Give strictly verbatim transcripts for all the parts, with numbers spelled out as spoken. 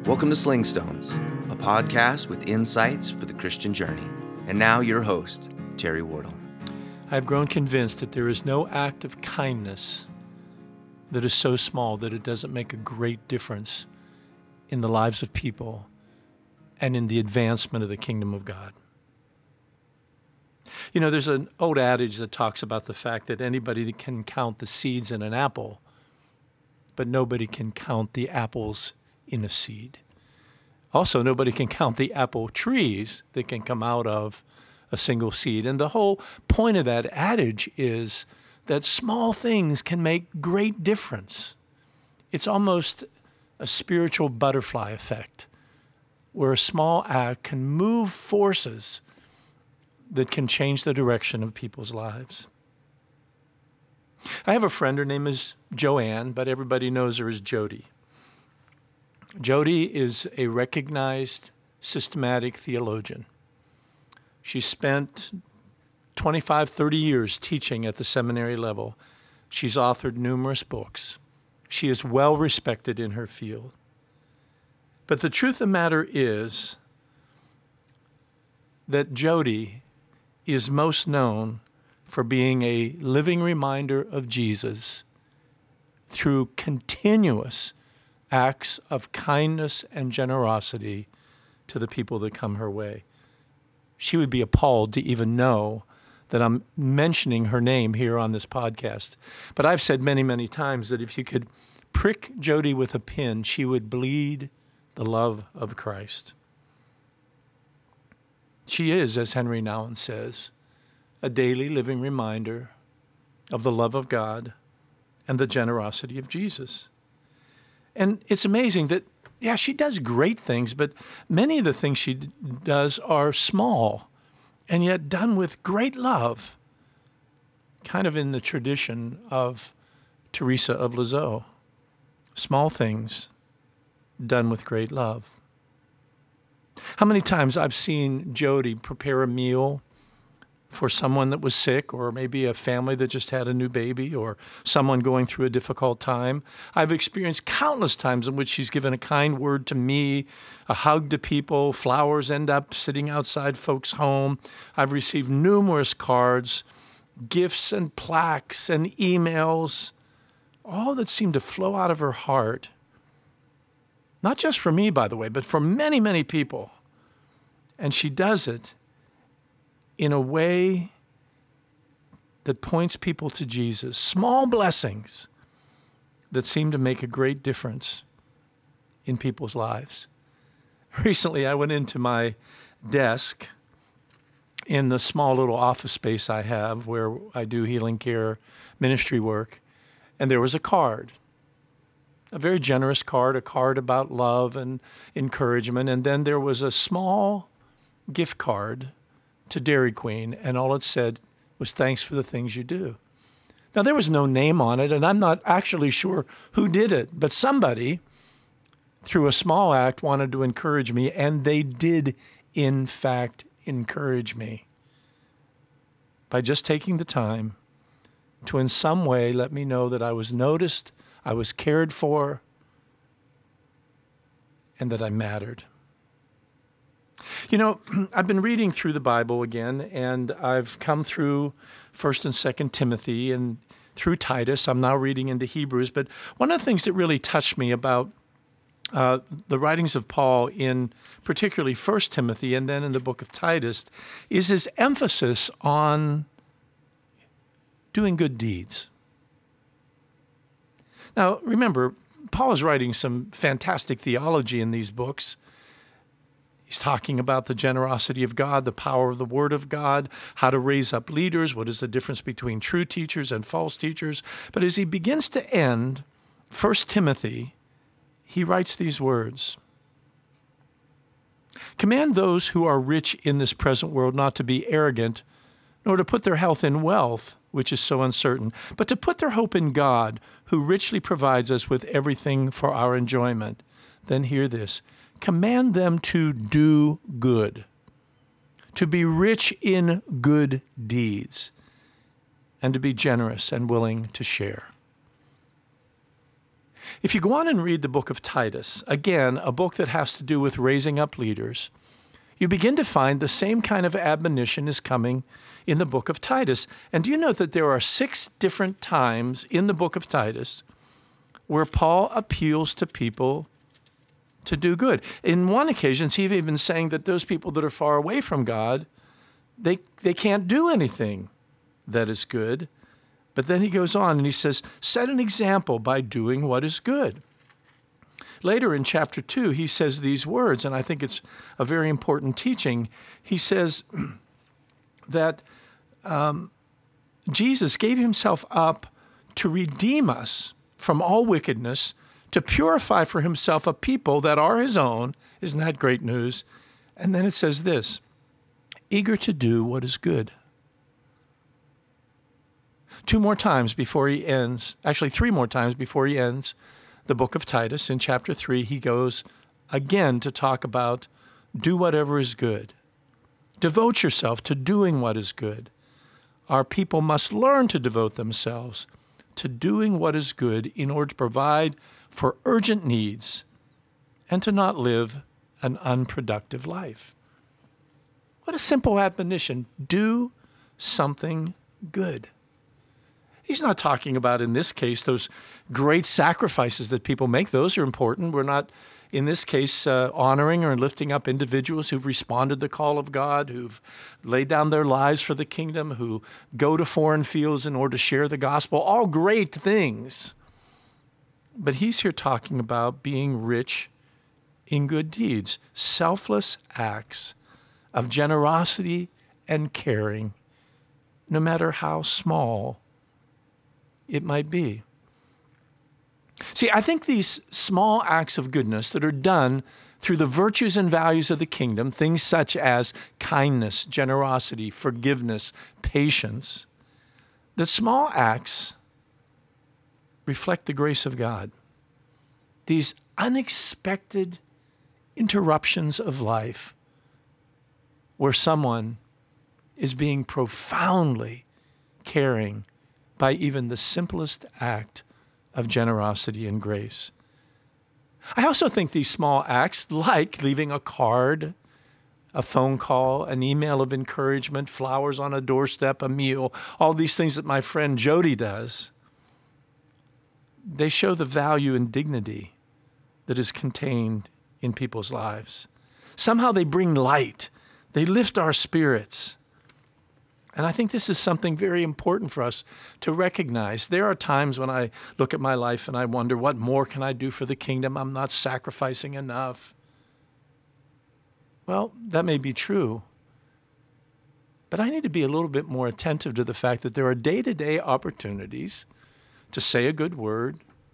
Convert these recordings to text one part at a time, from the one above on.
Welcome to Sling Stones, a podcast with insights for the Christian journey. And now your host, Terry Wardle. I've grown convinced that there is no act of kindness that is so small that it doesn't make a great difference in the lives of people and in the advancement of the kingdom of God. You know, there's an old adage that talks about the fact that anybody can count the seeds in an apple, but nobody can count the apples in a seed. Also, nobody can count the apple trees that can come out of a single seed. And the whole point of that adage is that small things can make great difference. It's almost a spiritual butterfly effect, where a small act can move forces that can change the direction of people's lives. I have a friend, her name is Joanne, but everybody knows her as Jody. Jody is a recognized systematic theologian. She spent twenty-five, thirty years teaching at the seminary level. She's authored numerous books. She is well respected in her field. But the truth of the matter is that Jody is most known for being a living reminder of Jesus through continuous acts of kindness and generosity to the people that come her way. She would be appalled to even know that I'm mentioning her name here on this podcast. But I've said many, many times that if you could prick Jody with a pin, she would bleed the love of Christ. She is, as Henry Nouwen says, a daily living reminder of the love of God and the generosity of Jesus. And it's amazing that, yeah, she does great things, but many of the things she does are small and yet done with great love, kind of in the tradition of Teresa of Lisieux. Small things done with great love. How many times I've seen Jody prepare a meal for someone that was sick, or maybe a family that just had a new baby, or someone going through a difficult time. I've experienced countless times in which she's given a kind word to me, a hug to people, flowers end up sitting outside folks' home. I've received numerous cards, gifts and plaques and emails, all that seem to flow out of her heart. Not just for me, by the way, but for many, many people. And she does it in a way that points people to Jesus. Small blessings that seem to make a great difference in people's lives. Recently, I went into my desk in the small little office space I have where I do healing care ministry work, and there was a card. A very generous card, a card about love and encouragement, and then there was a small gift card to Dairy Queen, and all it said was, "Thanks for the things you do." Now, there was no name on it, and I'm not actually sure who did it, but somebody, through a small act, wanted to encourage me, and they did, in fact, encourage me by just taking the time to, in some way, let me know that I was noticed, I was cared for, and that I mattered. You know, I've been reading through the Bible again, and I've come through First and Second Timothy and through Titus. I'm now reading into Hebrews. But one of the things that really touched me about uh, the writings of Paul in particularly First Timothy and then in the book of Titus is his emphasis on doing good deeds. Now, remember, Paul is writing some fantastic theology in these books. He's talking about the generosity of God, the power of the Word of God, how to raise up leaders, what is the difference between true teachers and false teachers. But as he begins to end First Timothy, he writes these words. Command those who are rich in this present world not to be arrogant, nor to put their health in wealth, which is so uncertain, but to put their hope in God, who richly provides us with everything for our enjoyment. Then hear this. Command them to do good, to be rich in good deeds, and to be generous and willing to share. If you go on and read the book of Titus, again, a book that has to do with raising up leaders, you begin to find the same kind of admonition is coming in the book of Titus. And do you know that there are six different times in the book of Titus where Paul appeals to people to do good? In one occasion, he's even saying that those people that are far away from God, they, they can't do anything that is good. But then he goes on and he says, set an example by doing what is good. Later in chapter two, he says these words, and I think it's a very important teaching. He says that um, Jesus gave himself up to redeem us from all wickedness, to purify for himself a people that are his own. Isn't that great news? And then it says this, eager to do what is good. Two more times before he ends, actually three more times before he ends the book of Titus, in chapter three, he goes again to talk about do whatever is good. Devote yourself to doing what is good. Our people must learn to devote themselves to doing what is good in order to provide for urgent needs and to not live an unproductive life. What a simple admonition. Do something good. He's not talking about, in this case, those great sacrifices that people make. Those are important. We're not, in this case, uh, honoring or lifting up individuals who've responded to the call of God, who've laid down their lives for the kingdom, who go to foreign fields in order to share the gospel. All great things. But he's here talking about being rich in good deeds, selfless acts of generosity and caring, no matter how small it might be. See, I think these small acts of goodness that are done through the virtues and values of the kingdom, things such as kindness, generosity, forgiveness, patience, that small acts reflect the grace of God. These unexpected interruptions of life where someone is being profoundly caring by even the simplest act of generosity and grace. I also think these small acts, like leaving a card, a phone call, an email of encouragement, flowers on a doorstep, a meal, all these things that my friend Jody does, they show the value and dignity that is contained in people's lives. Somehow they bring light. They lift our spirits. And I think this is something very important for us to recognize. There are times when I look at my life and I wonder, what more can I do for the kingdom? I'm not sacrificing enough. Well, that may be true. But I need to be a little bit more attentive to the fact that there are day-to-day opportunities to say a good word,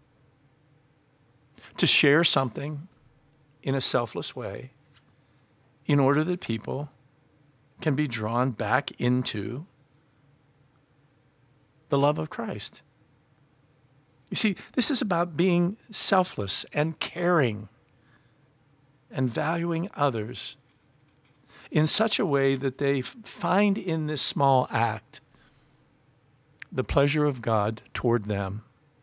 to share something in a selfless way, in order that people can be drawn back into the love of Christ. You see, this is about being selfless and caring and valuing others in such a way that they find in this small act the pleasure of God toward them.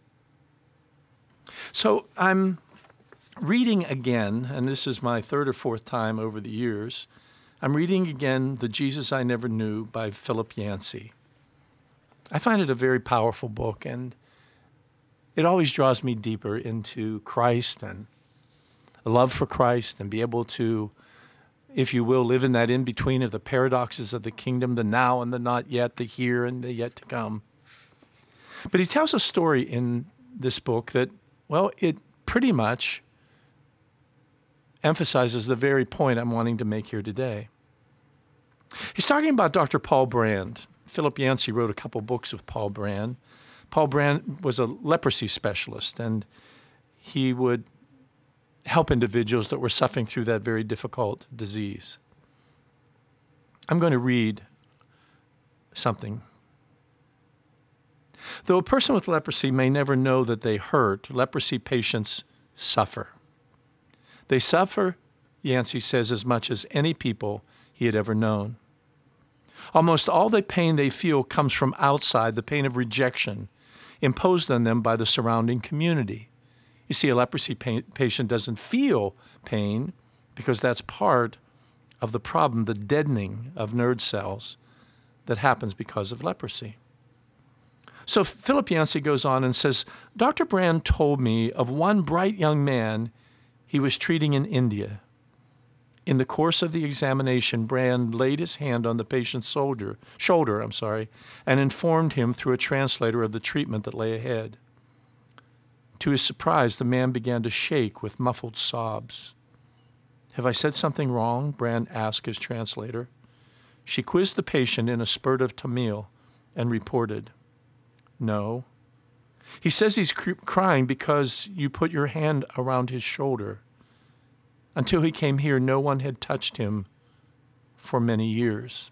So I'm reading again, and this is my third or fourth time over the years, I'm reading again The Jesus I Never Knew by Philip Yancey. I find it a very powerful book, and it always draws me deeper into Christ and a love for Christ, and be able to, if you will, live in that in-between of the paradoxes of the kingdom, the now and the not yet, the here and the yet to come. But he tells a story in this book that, well, it pretty much emphasizes the very point I'm wanting to make here today. He's talking about Doctor Paul Brand. Philip Yancey wrote a couple books with Paul Brand. Paul Brand was a leprosy specialist, and he would help individuals that were suffering through that very difficult disease. I'm going to read something. Though a person with leprosy may never know that they hurt, leprosy patients suffer. They suffer, Yancey says, as much as any people he had ever known. Almost all the pain they feel comes from outside, the pain of rejection imposed on them by the surrounding community. You see, a leprosy pa- patient doesn't feel pain because that's part of the problem, the deadening of nerve cells that happens because of leprosy. So Philip Yancey goes on and says, Doctor Brand told me of one bright young man he was treating in India. In the course of the examination, Brand laid his hand on the patient's shoulder, shoulder, I'm sorry, and informed him through a translator of the treatment that lay ahead. To his surprise, the man began to shake with muffled sobs. Have I said something wrong? Brand asked his translator. She quizzed the patient in a spurt of Tamil and reported, No. He says he's cr- crying because you put your hand around his shoulder. Until he came here, no one had touched him for many years.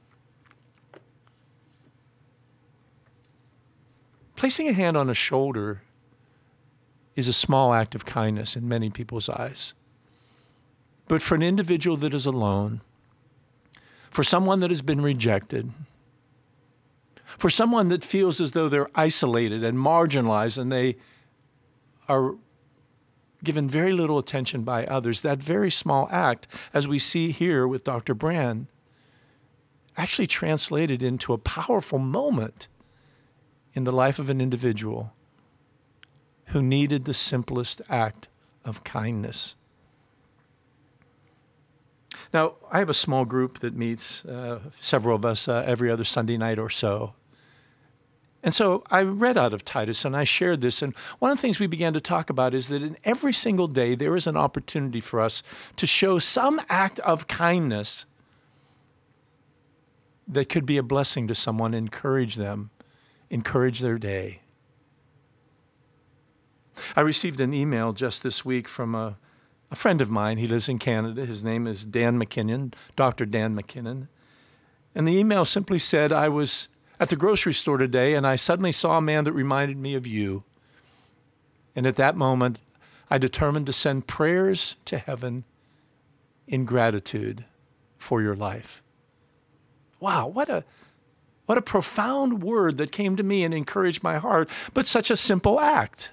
Placing a hand on a shoulder is a small act of kindness in many people's eyes. But for an individual that is alone, for someone that has been rejected, for someone that feels as though they're isolated and marginalized and they are given very little attention by others, that very small act, as we see here with Doctor Brand, actually translated into a powerful moment in the life of an individual who needed the simplest act of kindness. Now, I have a small group that meets, uh, several of us, uh, every other Sunday night or so. And so I read out of Titus and I shared this. And one of the things we began to talk about is that in every single day, there is an opportunity for us to show some act of kindness that could be a blessing to someone, encourage them, encourage their day. I received an email just this week from a, a friend of mine. He lives in Canada. His name is Dan McKinnon, Doctor Dan McKinnon. And the email simply said, I was at the grocery store today, and I suddenly saw a man that reminded me of you. And at that moment, I determined to send prayers to heaven in gratitude for your life. Wow, what a what a profound word that came to me and encouraged my heart, but such a simple act.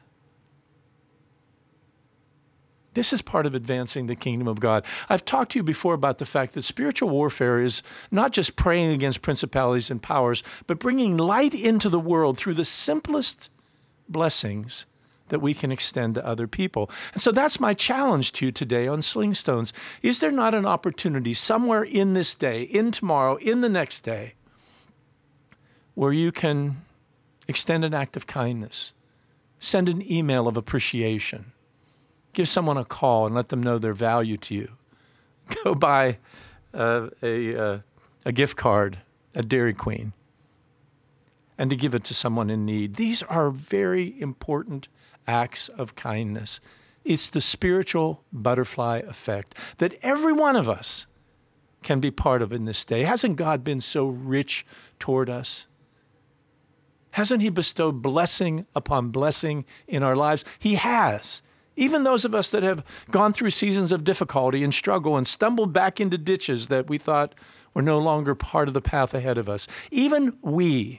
This is part of advancing the kingdom of God. I've talked to you before about the fact that spiritual warfare is not just praying against principalities and powers, but bringing light into the world through the simplest blessings that we can extend to other people. And so that's my challenge to you today on Slingstones. Is there not an opportunity somewhere in this day, in tomorrow, in the next day, where you can extend an act of kindness, send an email of appreciation, give someone a call and let them know their value to you. Go buy uh, a, uh, a gift card at Dairy Queen and to give it to someone in need. These are very important acts of kindness. It's the spiritual butterfly effect that every one of us can be part of in this day. Hasn't God been so rich toward us? Hasn't He bestowed blessing upon blessing in our lives? He has. Even those of us that have gone through seasons of difficulty and struggle and stumbled back into ditches that we thought were no longer part of the path ahead of us. Even we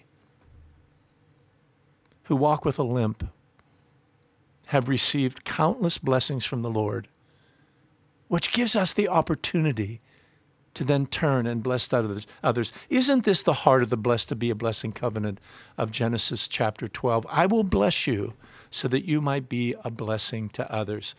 who walk with a limp have received countless blessings from the Lord, which gives us the opportunity to then turn and bless others. Isn't this the heart of the blessed to be a blessing covenant of Genesis chapter twelve? I will bless you so that you might be a blessing to others.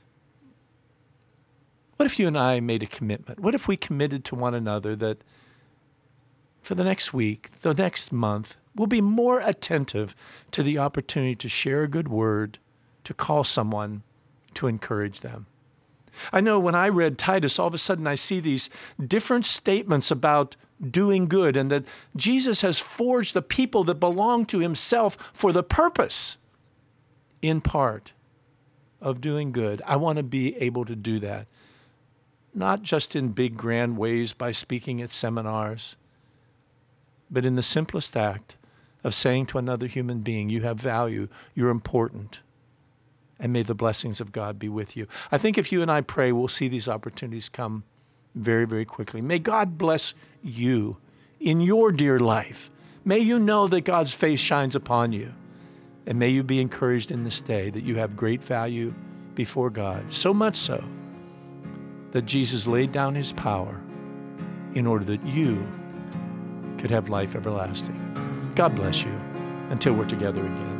What if you and I made a commitment? What if we committed to one another that for the next week, the next month, we'll be more attentive to the opportunity to share a good word, to call someone, to encourage them? I know when I read Titus, all of a sudden I see these different statements about doing good and that Jesus has forged the people that belong to Himself for the purpose, in part, of doing good. I want to be able to do that, not just in big, grand ways by speaking at seminars, but in the simplest act of saying to another human being, you have value, you're important. And may the blessings of God be with you. I think if you and I pray, we'll see these opportunities come very, very quickly. May God bless you in your dear life. May you know that God's face shines upon you. And may you be encouraged in this day that you have great value before God, so much so that Jesus laid down his power in order that you could have life everlasting. God bless you until we're together again.